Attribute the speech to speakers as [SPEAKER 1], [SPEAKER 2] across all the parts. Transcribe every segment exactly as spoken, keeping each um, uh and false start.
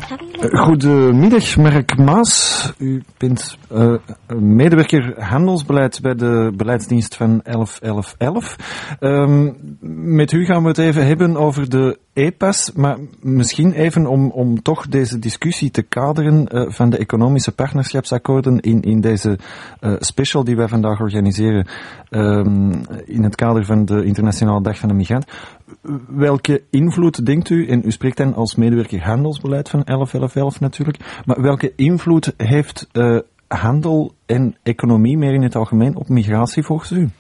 [SPEAKER 1] Goedemiddag, Mark Maas. U bent uh, medewerker handelsbeleid bij de beleidsdienst van elf elf elf. Um, met u gaan we het even hebben over de E P A S, maar misschien even om, om toch deze discussie te kaderen uh, van de economische partnerschapsakkoorden in, in deze uh, special die wij vandaag organiseren um, in het kader van de Internationale Dag van de Migrant. Welke invloed denkt u, en u spreekt dan als medewerker handelsbeleid van elf elf elf natuurlijk, maar welke invloed heeft uh, handel en economie meer in het algemeen op migratie volgens u?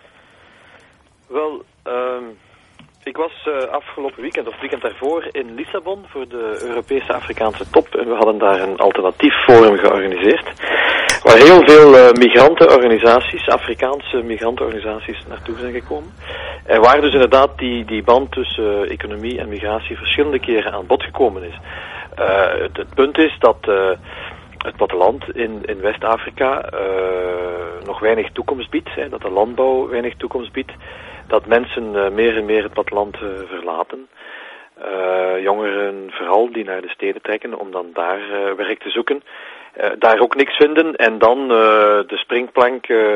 [SPEAKER 2] Wel, uh, ik was uh, afgelopen weekend of het weekend daarvoor in Lissabon voor de Europese Afrikaanse top en we hadden daar een alternatief forum georganiseerd waar heel veel uh, migrantenorganisaties, Afrikaanse migrantenorganisaties naartoe zijn gekomen. En waar dus inderdaad die, die band tussen uh, economie en migratie verschillende keren aan bod gekomen is. Uh, het, het punt is dat uh, het platteland in, in West-Afrika uh, nog weinig toekomst biedt, hè, dat de landbouw weinig toekomst biedt, dat mensen uh, meer en meer het platteland uh, verlaten. Uh, jongeren vooral die naar de steden trekken om dan daar uh, werk te zoeken, uh, daar ook niks vinden en dan uh, de springplank... Uh,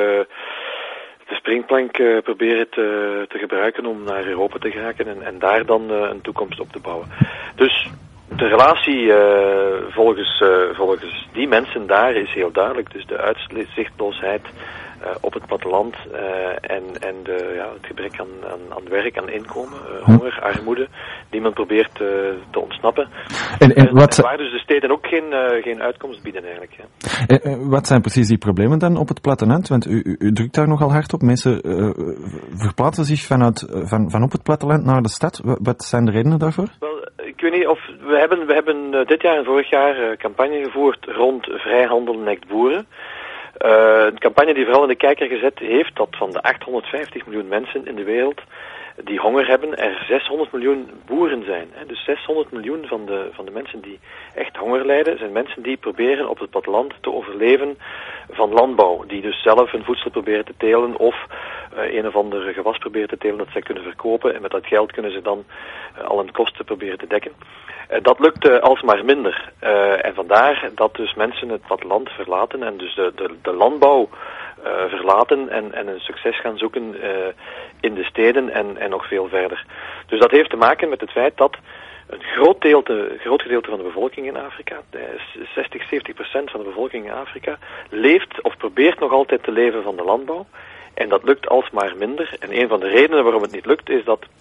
[SPEAKER 2] de springplank uh, proberen te, te gebruiken om naar Europa te geraken en, en daar dan uh, een toekomst op te bouwen. Dus de relatie uh, volgens, uh, volgens die mensen daar is heel duidelijk. Dus de uitzichtloosheid uh, op het platteland uh, en, en de, ja, het gebrek aan, aan, aan werk, aan inkomen, uh, honger, armoede, die men probeert uh, te ontsnappen.
[SPEAKER 1] En, en, wat...
[SPEAKER 2] en waar dus de steden ook geen, uh, geen uitkomst bieden eigenlijk. Ja.
[SPEAKER 1] En, en wat zijn precies die problemen dan op het platteland? Want u, u, u drukt daar nogal hard op. Mensen uh, verplaatsen zich vanuit, van, van op het platteland naar de stad. Wat zijn de redenen daarvoor?
[SPEAKER 2] Wel, ik weet niet of... We hebben, we hebben uh, dit jaar en vorig jaar uh, campagne gevoerd rond vrijhandel nekt boeren. Uh, een campagne die vooral in de kijker gezet heeft dat van de achthonderdvijftig miljoen mensen in de wereld die honger hebben, er zeshonderd miljoen boeren zijn. Hè. Dus zeshonderd miljoen van de, van de mensen die echt honger lijden, zijn mensen die proberen op het platteland te overleven van landbouw. Die dus zelf hun voedsel proberen te telen of uh, een of ander gewas proberen te telen dat zij kunnen verkopen. En met dat geld kunnen ze dan uh, al hun kosten proberen te dekken. Uh, dat lukt uh, alsmaar minder. Uh, en vandaar dat dus mensen het platteland verlaten en dus de, de, de landbouw Uh, verlaten en, en een succes gaan zoeken uh, in de steden en, en nog veel verder. Dus dat heeft te maken met het feit dat een groot, deelte, groot gedeelte van de bevolking in Afrika, zestig, zeventig procent van de bevolking in Afrika, leeft of probeert nog altijd te leven van de landbouw. En dat lukt alsmaar minder. En een van de redenen waarom het niet lukt is dat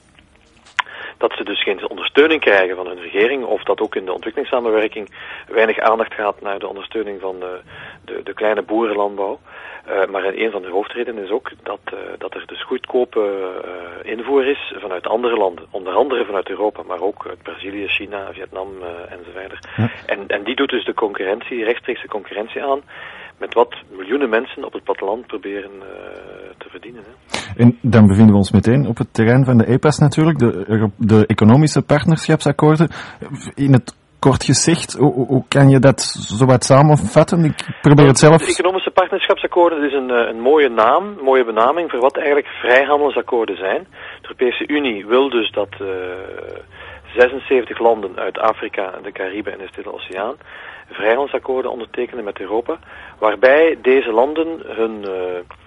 [SPEAKER 2] dat ze dus geen ondersteuning krijgen van hun regering, of dat ook in de ontwikkelingssamenwerking weinig aandacht gaat naar de ondersteuning van de, de, de kleine boerenlandbouw. Uh, maar een van de hoofdredenen is ook dat, uh, dat er dus goedkope uh, invoer is vanuit andere landen. Onder andere vanuit Europa, maar ook uit Brazilië, China, Vietnam uh, enzovoort. Ja. En, en die doet dus de concurrentie, rechtstreekse concurrentie aan, met wat miljoenen mensen op het platteland proberen uh, te verdienen. Hè.
[SPEAKER 1] En dan bevinden we ons meteen op het terrein van de E P A S natuurlijk, de, de economische partnerschapsakkoorden. In het kort gezegd, hoe, hoe kan je dat zo wat samenvatten? Ik probeer het zelf...
[SPEAKER 2] De economische partnerschapsakkoorden is een, een mooie naam, een mooie benaming voor wat eigenlijk vrijhandelsakkoorden zijn. De Europese Unie wil dus dat uh, zesenzeventig landen uit Afrika, de Cariben en de Stille Oceaan vrijhandelsakkoorden ondertekenen met Europa, waarbij deze landen hun uh,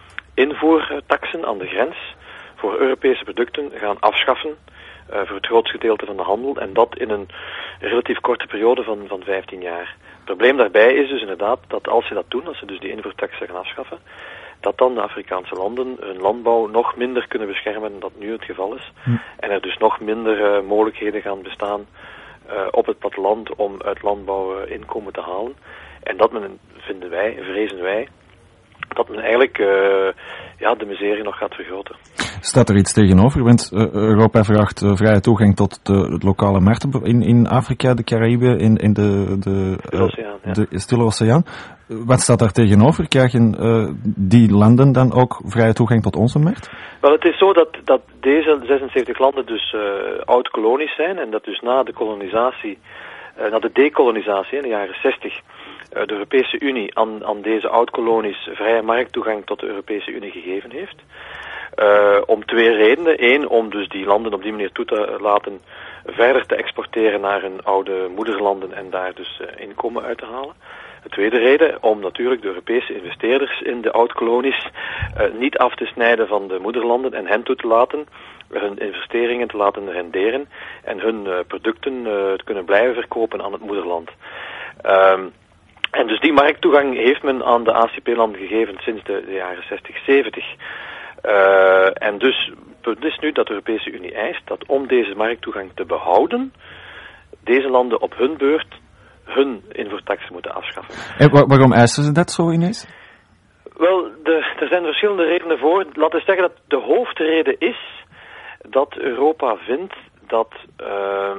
[SPEAKER 2] invoertaxen aan de grens voor Europese producten gaan afschaffen uh, voor het grootste gedeelte van de handel en dat in een relatief korte periode van, van vijftien jaar. Het probleem daarbij is dus inderdaad dat als ze dat doen, als ze dus die invoertaxen gaan afschaffen, dat dan de Afrikaanse landen hun landbouw nog minder kunnen beschermen dan dat nu het geval is. Hm. En er dus nog minder uh, mogelijkheden gaan bestaan uh, op het platteland om uit landbouw uh, inkomen te halen. En dat men, vinden wij, vrezen wij, dat men eigenlijk uh, ja, de miserie nog gaat vergroten.
[SPEAKER 1] Staat er iets tegenover? Want uh, Europa vraagt uh, vrije toegang tot de, de lokale markten in, in Afrika, de Cariben, in, in de, de,
[SPEAKER 2] Stille Oceaan,
[SPEAKER 1] uh, ja. de Stille Oceaan. Wat staat daar tegenover? Krijgen uh, die landen dan ook vrije toegang tot onze markt?
[SPEAKER 2] Wel, het is zo dat, dat deze zesenzeventig landen dus uh, oud-kolonies zijn en dat dus na de kolonisatie, uh, na de dekolonisatie in de jaren zestig, uh, de Europese Unie aan, aan deze oud-kolonies vrije markttoegang tot de Europese Unie gegeven heeft. Uh, om twee redenen. Eén, om dus die landen op die manier toe te laten verder te exporteren naar hun oude moederlanden en daar dus uh, inkomen uit te halen. De tweede reden, om natuurlijk de Europese investeerders in de oud-kolonies uh, niet af te snijden van de moederlanden en hen toe te laten hun investeringen te laten renderen en hun uh, producten uh, te kunnen blijven verkopen aan het moederland. Um, en dus die markttoegang heeft men aan de A C P-landen gegeven sinds de, de jaren zestig, zeventig. Uh, en dus het punt is nu dat de Europese Unie eist dat om deze markttoegang te behouden, deze landen op hun beurt hun invoertaxen moeten afschaffen.
[SPEAKER 1] En wa- waarom eisen ze dat zo ineens?
[SPEAKER 2] Wel, de, er zijn verschillende redenen voor. Laten we zeggen dat de hoofdreden is dat Europa vindt dat uh,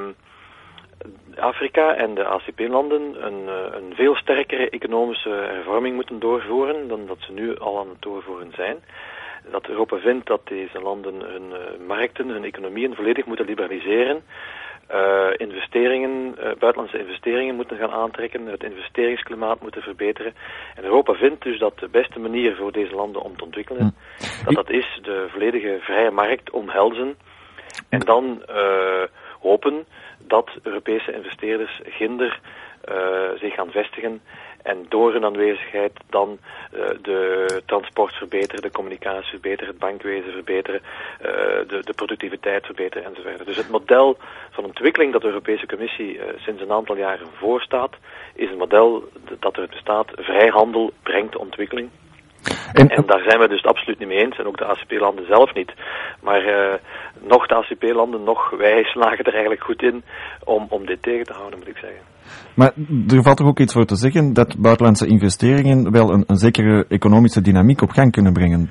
[SPEAKER 2] Afrika en de A C P-landen een, een veel sterkere economische hervorming moeten doorvoeren dan dat ze nu al aan het doorvoeren zijn. Dat Europa vindt dat deze landen hun uh, markten, hun economieën volledig moeten liberaliseren. Uh, investeringen, uh, buitenlandse investeringen moeten gaan aantrekken, het investeringsklimaat moeten verbeteren. En Europa vindt dus dat de beste manier voor deze landen om te ontwikkelen, hm. dat dat is de volledige vrije markt omhelzen en dan uh, hopen dat Europese investeerders ginder uh, zich gaan vestigen en door hun aanwezigheid dan uh, de transport verbeteren, de communicatie verbeteren, het bankwezen verbeteren, uh, de, de productiviteit verbeteren enzovoort. Dus het model van ontwikkeling dat de Europese Commissie uh, sinds een aantal jaren voorstaat, is een model dat er bestaat, vrijhandel brengt ontwikkeling. En, en daar zijn we dus absoluut niet mee eens, en ook de A C P-landen zelf niet. Maar uh, nog de A C P-landen, nog wij slagen er eigenlijk goed in om, om dit tegen te houden, moet ik zeggen.
[SPEAKER 1] Maar er valt toch ook iets voor te zeggen dat buitenlandse investeringen wel een, een zekere economische dynamiek op gang kunnen brengen?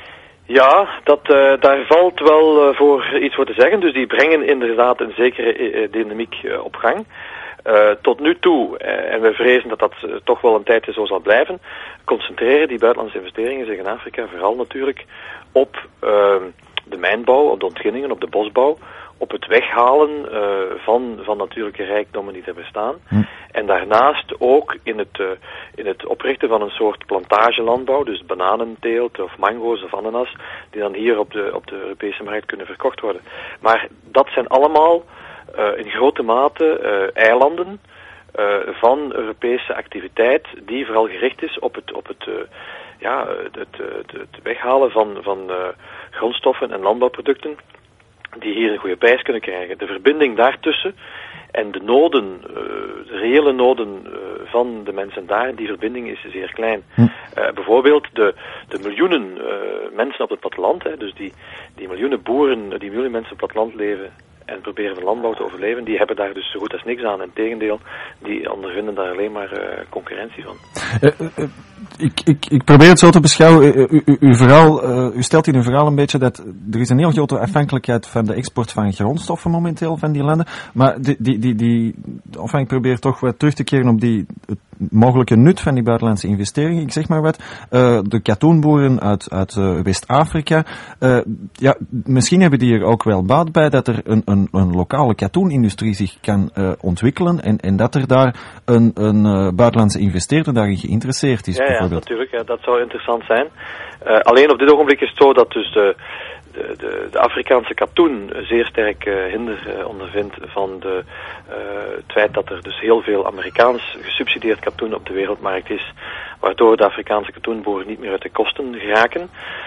[SPEAKER 2] Ja, dat, uh, daar valt wel uh, voor iets voor te zeggen. Dus die brengen inderdaad een zekere uh, dynamiek uh, op gang. Uh, tot nu toe, uh, en we vrezen dat dat uh, toch wel een tijdje zo zal blijven, concentreren die buitenlandse investeringen zich in Afrika vooral natuurlijk op uh, de mijnbouw, op de ontginningen, op de bosbouw, op het weghalen uh, van, van natuurlijke rijkdommen die er bestaan. Hm. En daarnaast ook in het, uh, in het oprichten van een soort plantagelandbouw, dus bananenteelt of mango's of ananas, die dan hier op de, op de Europese markt kunnen verkocht worden. Maar dat zijn allemaal uh, in grote mate uh, eilanden uh, van Europese activiteit die vooral gericht is op het, op het, uh, ja, het, het, het weghalen van, van uh, grondstoffen en landbouwproducten die hier een goede prijs kunnen krijgen. De verbinding daartussen en de noden, uh, de reële noden uh, van de mensen daar, die verbinding is zeer klein. Hm. Uh, bijvoorbeeld de, de miljoenen uh, mensen op het platteland, hè, dus die, die miljoenen boeren, die miljoenen mensen op het platteland leven en proberen van landbouw te overleven, die hebben daar dus zo goed als niks aan. Integendeel, die ondervinden daar alleen maar uh, concurrentie van.
[SPEAKER 1] Uh, uh, ik, ik, ik probeer het zo te beschouwen. U, u, u, uw verhaal, uh, u stelt in uw verhaal een beetje dat er is een heel grote afhankelijkheid van de export van grondstoffen momenteel van die landen. Maar die, die, die, die, enfin, ik probeer toch wat terug te keren op die, het mogelijke nut van die buitenlandse investeringen. Ik zeg maar wat. Uh, de katoenboeren uit, uit uh, West-Afrika. Uh, ja, misschien hebben die er ook wel baat bij dat er een, een, een lokale katoenindustrie zich kan uh, ontwikkelen en, en dat er daar een, een uh, buitenlandse investeerder daarin geïnteresseerd is.
[SPEAKER 2] Ja, ja, natuurlijk. Ja, dat zou interessant zijn. Uh, alleen op dit ogenblik is het zo dat dus de, de, de, de Afrikaanse katoen zeer sterk uh, hinder uh, ondervindt van de, uh, het feit dat er dus heel veel Amerikaans gesubsidieerd katoen op de wereldmarkt is, waardoor de Afrikaanse katoenboeren niet meer uit de kosten geraken.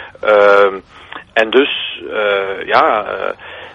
[SPEAKER 2] Uh, en dus, uh, ja, uh,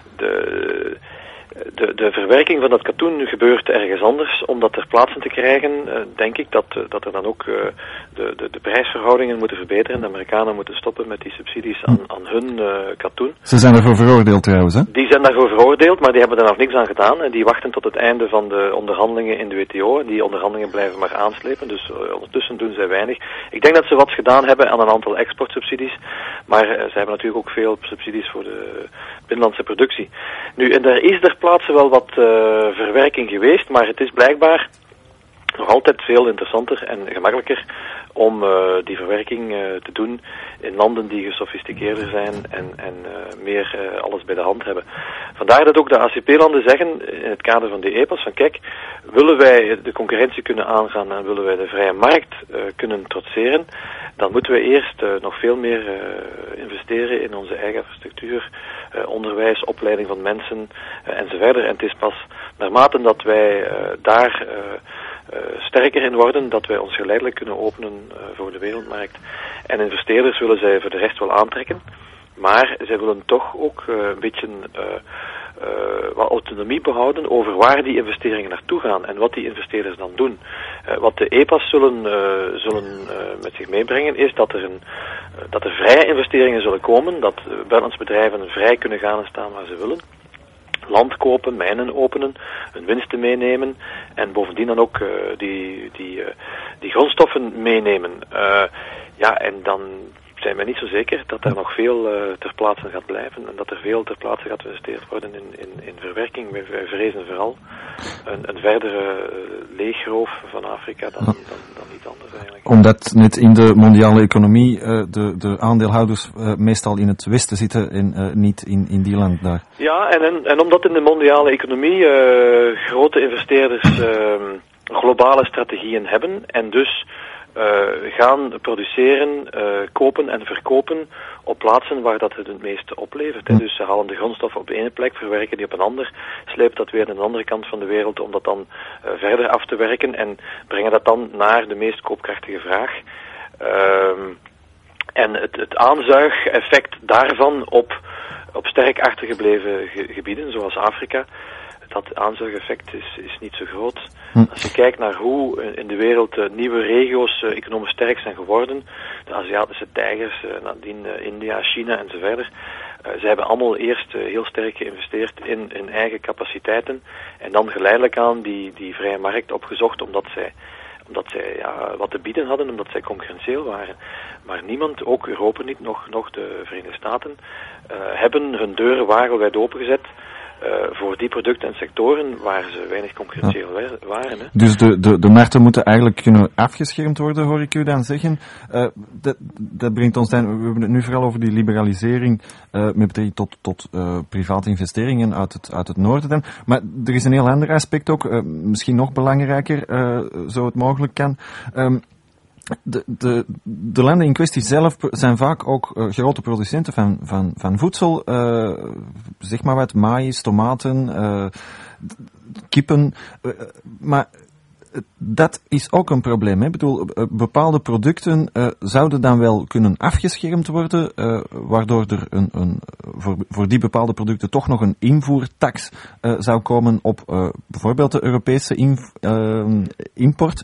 [SPEAKER 2] de... De, de verwerking van dat katoen gebeurt ergens anders. Om dat ter plaatse te krijgen, uh, denk ik dat, uh, dat er dan ook uh, de, de, de prijsverhoudingen moeten verbeteren. De Amerikanen moeten stoppen met die subsidies aan, aan hun uh, katoen.
[SPEAKER 1] Ze zijn daarvoor veroordeeld trouwens, hè?
[SPEAKER 2] Die zijn daarvoor veroordeeld, maar die hebben er nog niks aan gedaan. En die wachten tot het einde van de onderhandelingen in de W T O. Die onderhandelingen blijven maar aanslepen, dus uh, ondertussen doen zij weinig. Ik denk dat ze wat gedaan hebben aan een aantal exportsubsidies. Maar uh, ze hebben natuurlijk ook veel subsidies voor de binnenlandse productie. Nu, en daar is ter plaatse wel wat uh, verwerking geweest, maar het is blijkbaar nog altijd veel interessanter en gemakkelijker om uh, die verwerking uh, te doen in landen die gesofisticeerder zijn en, en uh, meer uh, alles bij de hand hebben. Vandaar dat ook de A C P-landen zeggen in het kader van die E P A's van kijk, willen wij de concurrentie kunnen aangaan en willen wij de vrije markt uh, kunnen trotseren, dan moeten we eerst uh, nog veel meer uh, investeren in onze eigen infrastructuur, uh, onderwijs, opleiding van mensen uh, enzovoort. En het is pas naarmate dat wij uh, daar uh, Uh, sterker in worden, dat wij ons geleidelijk kunnen openen uh, voor de wereldmarkt. En investeerders willen zij voor de rest wel aantrekken, maar zij willen toch ook uh, een beetje uh, uh, wat autonomie behouden over waar die investeringen naartoe gaan en wat die investeerders dan doen. Uh, wat de E P A's zullen, uh, zullen uh, met zich meebrengen is dat er, een, uh, dat er vrije investeringen zullen komen, dat uh, buitenlandse bedrijven vrij kunnen gaan en staan waar ze willen. Land kopen, mijnen openen, hun winsten meenemen en bovendien dan ook uh, die, die, uh, die grondstoffen meenemen. Uh, ja, en dan zijn wij niet zo zeker dat er nog veel uh, ter plaatse gaat blijven en dat er veel ter plaatse gaat geïnvesteerd worden in, in, in verwerking. Wij, wij vrezen vooral een, een verdere uh, leegroof van Afrika dan, dan, dan iets anders eigenlijk.
[SPEAKER 1] Omdat net in de mondiale economie uh, de, de aandeelhouders uh, meestal in het westen zitten en uh, niet in, in die land daar.
[SPEAKER 2] Ja, en, en, en omdat in de mondiale economie uh, grote investeerders uh, globale strategieën hebben en dus Uh, gaan produceren, uh, kopen en verkopen op plaatsen waar dat het het meeste oplevert. Hè. Dus ze halen de grondstoffen op de ene plek, verwerken die op een ander, slepen dat weer naar de andere kant van de wereld om dat dan uh, verder af te werken en brengen dat dan naar de meest koopkrachtige vraag. Uh, en het, het aanzuigeffect daarvan op, op sterk achtergebleven ge- gebieden, zoals Afrika, dat aanzuigeffect is, is niet zo groot. Hm. Als je kijkt naar hoe in de wereld uh, nieuwe regio's uh, economisch sterk zijn geworden, de Aziatische tijgers, uh, nadien uh, India, China enzovoort, uh, ze hebben allemaal eerst uh, heel sterk geïnvesteerd in hun eigen capaciteiten en dan geleidelijk aan die, die vrije markt opgezocht omdat zij, omdat zij ja, wat te bieden hadden, omdat zij concurrentieel waren. Maar niemand, ook Europa niet, nog, nog de Verenigde Staten, uh, hebben hun deuren wagenwijd opengezet Uh, voor die producten en sectoren waar ze weinig concurrentieel ja. waren. Hè.
[SPEAKER 1] Dus de, de, de markten moeten eigenlijk kunnen afgeschermd worden, hoor ik u dan zeggen. Uh, dat, dat brengt ons dan, we hebben het nu vooral over die liberalisering uh, met betrekking tot, tot uh, private investeringen uit het, uit het noorden dan. Maar er is een heel ander aspect ook, uh, misschien nog belangrijker, uh, zo het mogelijk kan. Um, De, de, de landen in kwestie zelf zijn vaak ook uh, grote producenten van, van, van voedsel, uh, zeg maar wat, maïs, tomaten, uh, kippen, uh, maar dat is ook een probleem. Hè? Ik bedoel, bepaalde producten uh, zouden dan wel kunnen afgeschermd worden, uh, waardoor er een, een, voor, voor die bepaalde producten toch nog een invoertax uh, zou komen op uh, bijvoorbeeld de Europese inv- uh, import,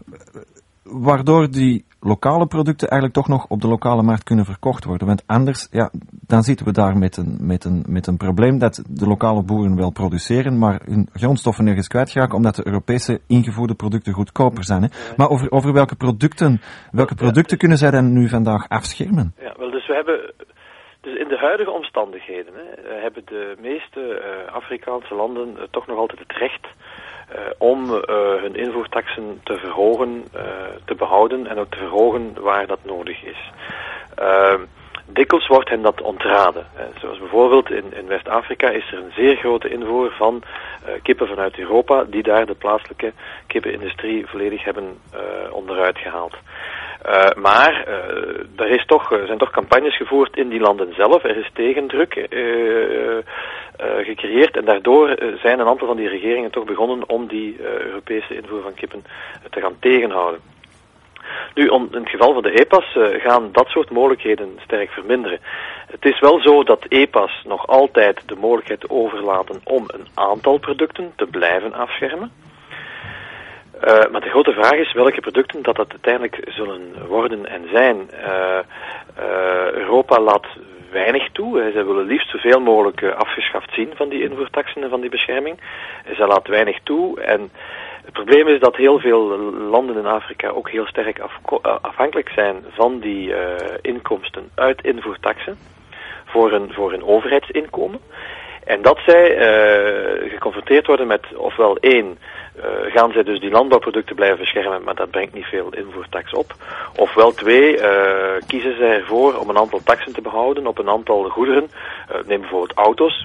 [SPEAKER 1] waardoor die lokale producten eigenlijk toch nog op de lokale markt kunnen verkocht worden. Want anders, ja, dan zitten we daar met een, met een, met een probleem dat de lokale boeren wel produceren, maar hun grondstoffen nergens kwijtraken, omdat de Europese ingevoerde producten goedkoper zijn. Hè. Maar over, over welke producten, welke producten kunnen zij dan nu vandaag afschermen?
[SPEAKER 2] Ja, wel, dus we hebben, dus in de huidige omstandigheden, hè, hebben de meeste uh, Afrikaanse landen uh, toch nog altijd het recht Uh, om uh, hun invoertaxen te verhogen, uh, te behouden en ook te verhogen waar dat nodig is. Uh, dikwijls wordt hen dat ontraden. Uh, zoals bijvoorbeeld in, in West-Afrika is er een zeer grote invoer van uh, kippen vanuit Europa die daar de plaatselijke kippenindustrie volledig hebben uh, onderuit gehaald. Uh, maar uh, er is toch, uh, zijn toch campagnes gevoerd in die landen zelf. Er is tegendruk uh, uh, uh, gecreëerd en daardoor uh, zijn een aantal van die regeringen toch begonnen om die uh, Europese invoer van kippen uh, te gaan tegenhouden. Nu, om, in het geval van de E P A's uh, gaan dat soort mogelijkheden sterk verminderen. Het is wel zo dat E P A's nog altijd de mogelijkheid overlaten om een aantal producten te blijven afschermen. Uh, maar de grote vraag is welke producten dat, dat uiteindelijk zullen worden en zijn. Uh, uh, Europa laat weinig toe. Zij willen liefst zoveel mogelijk uh, afgeschaft zien van die invoertaxen en van die bescherming. Zij laat weinig toe en het probleem is dat heel veel landen in Afrika ook heel sterk afko- afhankelijk zijn van die uh, inkomsten uit invoertaxen voor een, voor een overheidsinkomen. En dat zij uh, geconfronteerd worden met ofwel één, uh, gaan zij dus die landbouwproducten blijven beschermen, maar dat brengt niet veel invoertax op. Ofwel twee, uh, kiezen zij ervoor om een aantal taxen te behouden op een aantal goederen, uh, neem bijvoorbeeld auto's,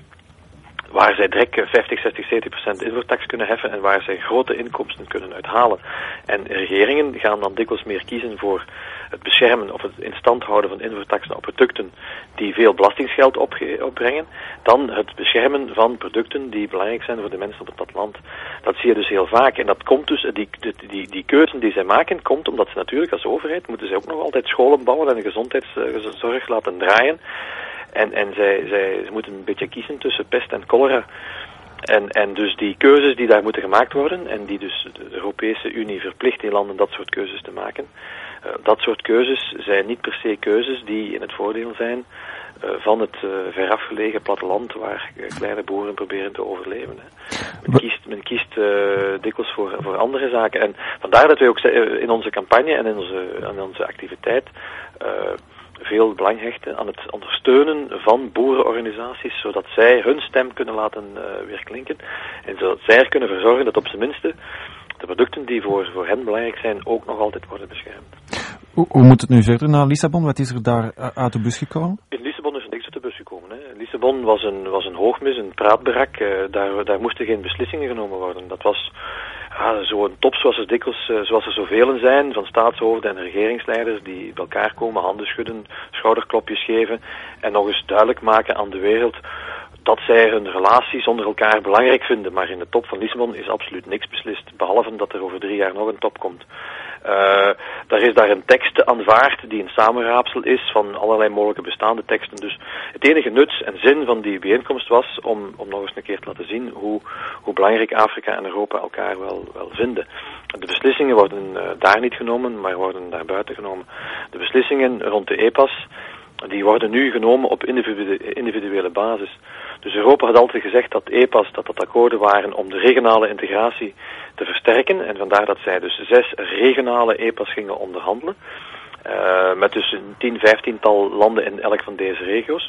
[SPEAKER 2] waar zij direct vijftig, zestig, zeventig procent invoertax kunnen heffen en waar zij grote inkomsten kunnen uithalen. En regeringen gaan dan dikwijls meer kiezen voor het beschermen of het in stand houden van invoertaxen op producten die veel belastingsgeld opge- opbrengen, dan het beschermen van producten die belangrijk zijn voor de mensen op het platteland. Dat zie je dus heel vaak. En dat komt dus, die, die, die, die keuze die zij maken, komt omdat ze natuurlijk als overheid moeten ze ook nog altijd scholen bouwen en de gezondheidszorg laten draaien. En, en zij, zij ze moeten een beetje kiezen tussen pest en cholera. En, en dus die keuzes die daar moeten gemaakt worden, en die dus de Europese Unie verplicht die landen dat soort keuzes te maken, uh, dat soort keuzes zijn niet per se keuzes die in het voordeel zijn uh, van het uh, verafgelegen platteland waar uh, kleine boeren proberen te overleven. Hè. Men kiest, men kiest uh, dikwijls voor, voor andere zaken. En vandaar dat wij ook in onze campagne en in onze, in onze activiteit uh, veel belang hechten aan het ondersteunen van boerenorganisaties, zodat zij hun stem kunnen laten uh, weerklinken en zodat zij er kunnen verzorgen dat op zijn minste de producten die voor, voor hen belangrijk zijn ook nog altijd worden beschermd.
[SPEAKER 1] Hoe, hoe moet het nu verder naar Lissabon? Wat is er daar uit de bus gekomen?
[SPEAKER 2] In Lissabon is er niks uit de bus gekomen. Hè. Lissabon was een, was een hoogmis, een praatberak. Uh, daar, daar moesten geen beslissingen genomen worden. Dat was ja, zo'n top zoals er dikwijls, uh, zoals er zoveel zijn, van staatshoofden en regeringsleiders die bij elkaar komen, handen schudden, schouderklopjes geven en nog eens duidelijk maken aan de wereld dat zij hun relaties onder elkaar belangrijk vinden. Maar in de top van Lissabon is absoluut niks beslist, behalve dat er over drie jaar nog een top komt. Uh, daar is daar een tekst aanvaard die een samenraapsel is van allerlei mogelijke bestaande teksten. Dus het enige nut en zin van die bijeenkomst was om, om nog eens een keer te laten zien hoe, hoe belangrijk Afrika en Europa elkaar wel, wel vinden. De beslissingen worden uh, daar niet genomen, maar worden daar buiten genomen. De beslissingen rond de E P A's, die worden nu genomen op individu- individuele basis. Dus Europa had altijd gezegd dat E P A's, dat dat akkoorden waren om de regionale integratie te versterken. En vandaar dat zij dus zes regionale E P A's gingen onderhandelen. Uh, met dus een tien, vijftiental landen in elk van deze regio's.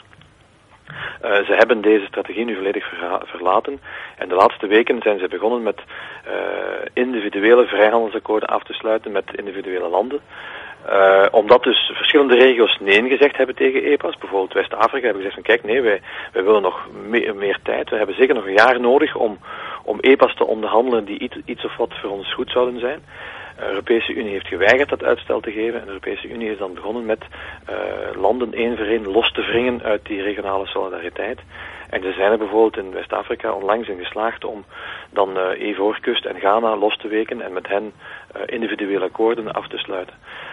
[SPEAKER 2] Uh, ze hebben deze strategie nu volledig verha- verlaten. En de laatste weken zijn ze begonnen met uh, individuele vrijhandelsakkoorden af te sluiten met individuele landen. Uh, omdat dus verschillende regio's nee gezegd hebben tegen E P A's. Bijvoorbeeld West-Afrika hebben gezegd van kijk, nee, wij, wij willen nog me- meer tijd. We hebben zeker nog een jaar nodig om, om E P A's te onderhandelen die iets, iets of wat voor ons goed zouden zijn. De Europese Unie heeft geweigerd dat uitstel te geven. En de Europese Unie is dan begonnen met uh, landen één voor één los te wringen uit die regionale solidariteit. En ze zijn er bijvoorbeeld in West-Afrika onlangs in geslaagd om dan uh, Ivoorkust en Ghana los te weken en met hen uh, individuele akkoorden af te sluiten.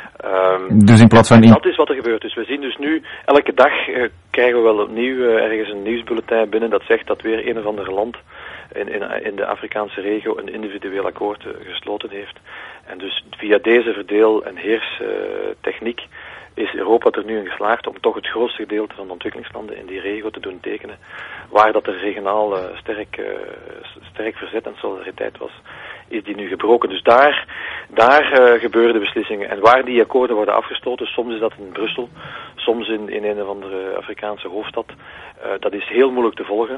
[SPEAKER 2] Um,
[SPEAKER 1] dus in plaats van... In...
[SPEAKER 2] Dat is wat er gebeurt. Dus we zien dus nu, elke dag uh, krijgen we wel opnieuw uh, ergens een nieuwsbulletin binnen dat zegt dat weer een of ander land in, in, in de Afrikaanse regio een individueel akkoord uh, gesloten heeft. En dus via deze verdeel- en heerstechniek uh, is Europa er nu in geslaagd om toch het grootste gedeelte van de ontwikkelingslanden in die regio te doen tekenen, waar dat er regionaal uh, sterk, uh, sterk verzet en solidariteit was, is die nu gebroken. Dus daar, daar uh, gebeuren de beslissingen. En waar die akkoorden worden afgesloten, soms is dat in Brussel, soms in, in een of andere Afrikaanse hoofdstad, uh, dat is heel moeilijk te volgen.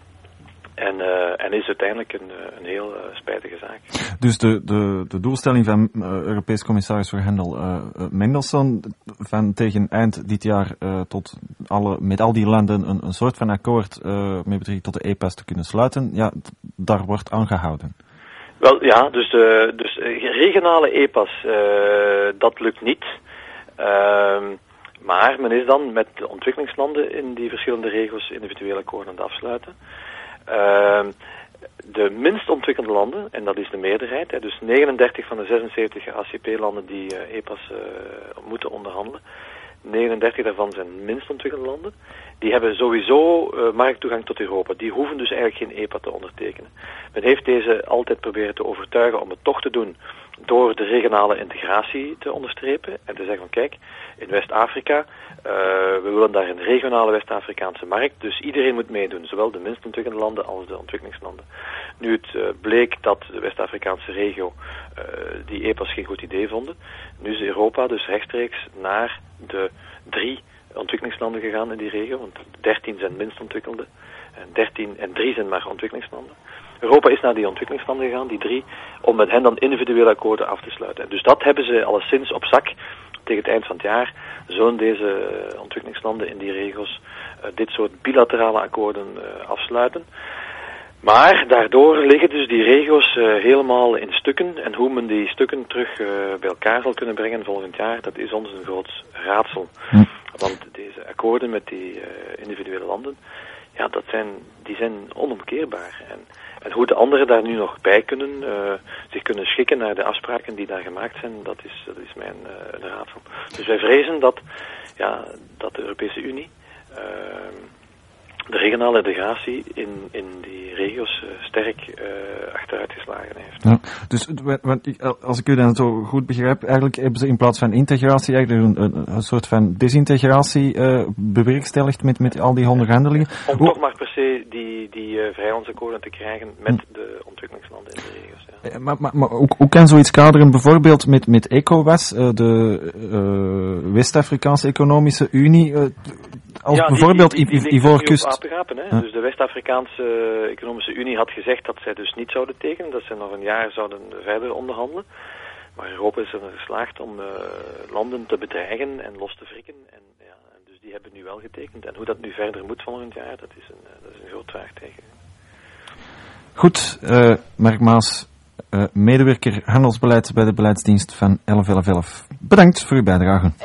[SPEAKER 2] En, uh, en is uiteindelijk een, een heel uh, spijtige zaak.
[SPEAKER 1] Dus de, de, de doelstelling van uh, Europees commissaris voor Handel uh, Mendelssohn, van tegen eind dit jaar uh, tot alle, met al die landen een, een soort van akkoord uh, met betrekking tot de E P A's te kunnen sluiten, ja, d- daar wordt aangehouden.
[SPEAKER 2] Wel ja, dus, uh, dus uh, regionale E P A's, uh, dat lukt niet. Uh, maar men is dan met de ontwikkelingslanden in die verschillende regio's individuele akkoorden aan het afsluiten. Uh, de minst ontwikkelde landen, en dat is de meerderheid, hè, dus negenendertig van de zesenzeventig A C P-landen die uh, E P A's uh, moeten onderhandelen, negenendertig daarvan zijn minst ontwikkelde landen, die hebben sowieso uh, markttoegang tot Europa. Die hoeven dus eigenlijk geen E P A te ondertekenen. Men heeft deze altijd proberen te overtuigen om het toch te doen door de regionale integratie te onderstrepen en te zeggen van kijk, in West-Afrika, uh, we willen daar een regionale West-Afrikaanse markt, dus iedereen moet meedoen, zowel de minst ontwikkelde landen als de ontwikkelingslanden. Nu het uh, bleek dat de West-Afrikaanse regio uh, die E P A's geen goed idee vonden, nu is Europa dus rechtstreeks naar de drie ontwikkelingslanden gegaan in die regio, want dertien zijn minst ontwikkelde. dertien en drie zijn maar ontwikkelingslanden. Europa is naar die ontwikkelingslanden gegaan, die drie, om met hen dan individuele akkoorden af te sluiten. En dus dat hebben ze alleszins op zak tegen het eind van het jaar. Zullen deze uh, ontwikkelingslanden in die regio's uh, dit soort bilaterale akkoorden uh, afsluiten. Maar daardoor liggen dus die regio's uh, helemaal in stukken. En hoe men die stukken terug uh, bij elkaar zal kunnen brengen volgend jaar, dat is ons een groot raadsel. Hm. Want deze akkoorden met die uh, individuele landen, ja, dat zijn, die zijn onomkeerbaar. En, en hoe de anderen daar nu nog bij kunnen, uh, zich kunnen schikken naar de afspraken die daar gemaakt zijn, dat is, dat is mijn uh, een raadsel. Dus wij vrezen dat, ja, dat de Europese Unie uh, de regionale integratie in, in die regio's uh, sterk uh, achteruitgeslagen heeft.
[SPEAKER 1] Ja, dus want, als ik u dan zo goed begrijp, eigenlijk hebben ze in plaats van integratie eigenlijk een, een, een soort van desintegratie uh, bewerkstelligd met, met al die onderhandelingen.
[SPEAKER 2] Ja, om Hoe... toch maar per se die, die uh, vrijhandelsakkoorden te krijgen met hm. de ontwikkelingslanden in de regio's. Ja. Ja,
[SPEAKER 1] maar maar, maar hoe, hoe kan zoiets kaderen bijvoorbeeld met, met ECOWAS, uh, de uh, West-Afrikaanse Economische Unie, uh, als
[SPEAKER 2] ja,
[SPEAKER 1] bijvoorbeeld
[SPEAKER 2] die, die, die, die
[SPEAKER 1] Ivoorkust...
[SPEAKER 2] Apengapen, hè? Ja. Dus de West-Afrikaanse Economische Unie had gezegd dat zij dus niet zouden tekenen, dat zij nog een jaar zouden verder onderhandelen. Maar Europa is erin geslaagd om uh, landen te bedreigen en los te wrikken. En, ja, en dus die hebben nu wel getekend. En hoe dat nu verder moet volgend jaar, dat is een, uh, dat is een groot vraagteken.
[SPEAKER 1] Goed, uh, Mark Maas, uh, medewerker handelsbeleid bij de beleidsdienst van elf elf elf. Bedankt voor uw bijdrage.